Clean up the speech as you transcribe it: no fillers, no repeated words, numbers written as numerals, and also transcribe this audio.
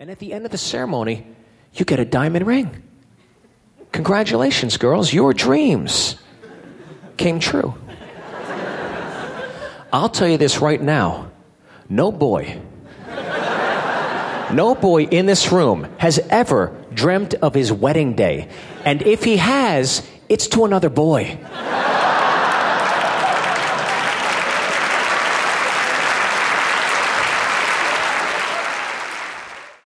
And at the end of the ceremony, you get a diamond ring. Congratulations, girls. Your dreams came true. I'll tell you this right now. No boy in this room has ever dreamt of his wedding day. And if he has, it's to another boy.